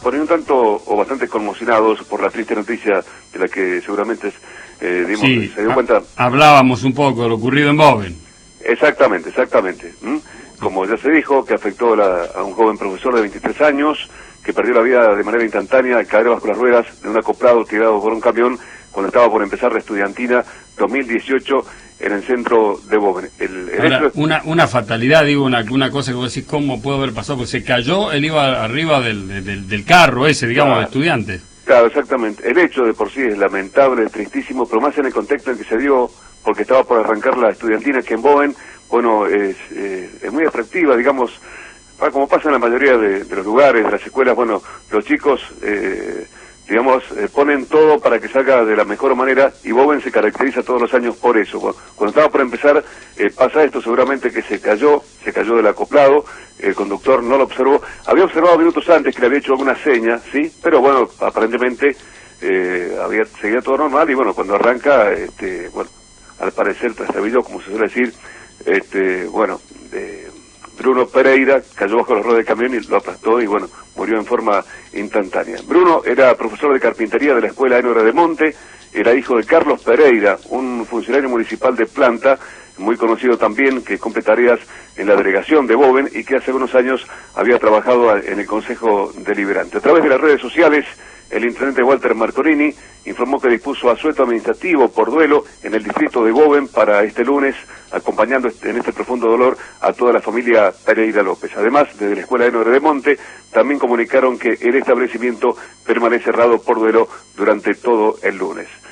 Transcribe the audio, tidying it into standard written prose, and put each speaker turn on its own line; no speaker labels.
por un tanto o bastante conmocionados por la triste noticia de la que seguramente
sí,
se dio cuenta.
Hablábamos un poco de lo ocurrido en Boven.
Exactamente. Como ya se dijo, que afectó a un joven profesor de 23 años, que perdió la vida de manera instantánea al caer bajo las ruedas de un acoplado tirado por un camión cuando estaba por empezar la estudiantina 2018 en el centro de Boven.
Ahora, una fatalidad, digo, una cosa que vos decís, ¿cómo puede haber pasado? Porque se cayó, él iba arriba del carro ese, digamos, de estudiantes.
Claro, exactamente. El hecho de por sí es lamentable, tristísimo, pero más en el contexto en que se dio, porque estaba por arrancar la estudiantina, que en Boven, bueno, es muy atractiva, digamos, como pasa en la mayoría de los lugares, de las escuelas, bueno, los chicos, ponen todo para que salga de la mejor manera, y Boven se caracteriza todos los años por eso. Cuando estaba por empezar, pasa esto, seguramente que se cayó del acoplado, el conductor no lo observó, había observado minutos antes que le había hecho alguna seña, ¿sí? Pero bueno, aparentemente seguía todo normal, y bueno, cuando arranca, al parecer trastabilló, como se suele decir, Bruno Pereira cayó bajo los ruedas del camión y lo aplastó y bueno, murió en forma instantánea. Bruno era profesor de carpintería de la escuela Eno Grademonte, era hijo de Carlos Pereira, un funcionario municipal de planta, muy conocido también, que cumple tareas en la delegación de Boven y que hace unos años había trabajado en el Consejo Deliberante. A través de las redes sociales, el intendente Walter Marcorini informó que dispuso asueto administrativo por duelo en el distrito de Boven para este lunes, acompañando en este profundo dolor a toda la familia Pereira López. Además, desde la Escuela Eno Grademonte también comunicaron que el establecimiento permanece cerrado por duelo durante todo el lunes.